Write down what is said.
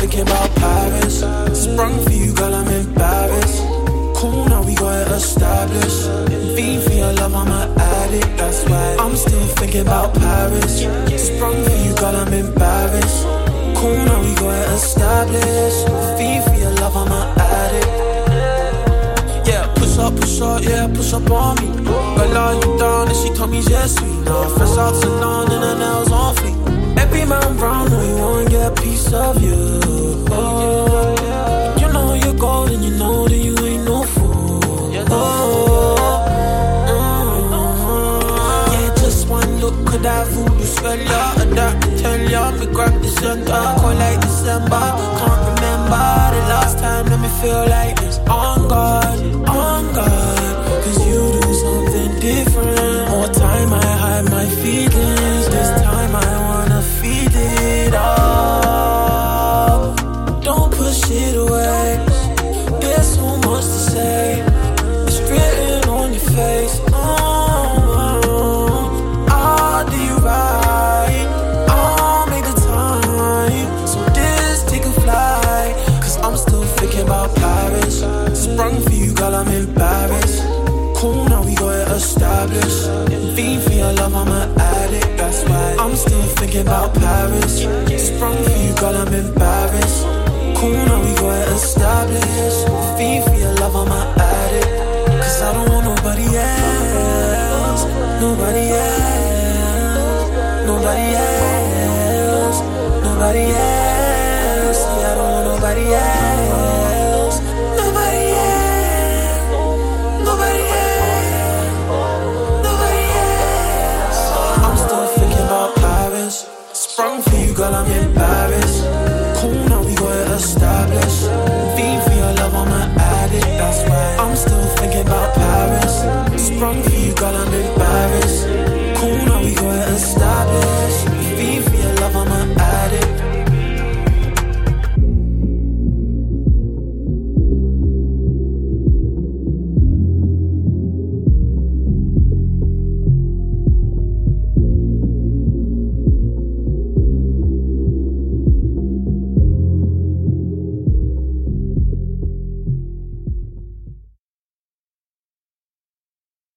thinking about Paris. Sprung for you, girl, I'm in Paris. Cool, now we got it established. Fiend for your love, I'm an addict, that's why I'm still thinking about Paris. Sprung for you, girl, I'm in Paris. Cool, now we got it established. Fiend for your love, I'm an addict. Yeah, push up, yeah, push up on me. Girl, are you down? And she told me yes, sweet. Now fresh out to none and her nails on fleek. Every man round, know you wanna get a piece of you. Oh, you know you're gold and you know that you ain't no fool. Yeah, just one look could have voodoo spell ya. Adapt to tell ya, me grab the center. Call like December, can't remember the last time that me feel like this. On guard, cause you do something different. More time I hide my feelings, this time I wanna feel it all. Don't push it away, there's so much to say. It's written on your face. I'll do you right, I'll make the time. So this take a flight, cause I'm still thinking about Paris. Sprung for you, girl, I'm in Paris. Cool, now we got it established. Fiend for your love, I'm an addict, that's why I'm still thinking about Paris. Sprung for you, girl, I'm in Paris. Cool, now we got it established. Fiend for your love, I'm an addict, cause I don't want nobody else. Nobody else. Nobody else. Nobody else. Yeah, I don't want nobody else. Nobody else. Nobody else. Nobody else. I'm still thinking about Paris. Sprung for you, girl, I'm in Paris.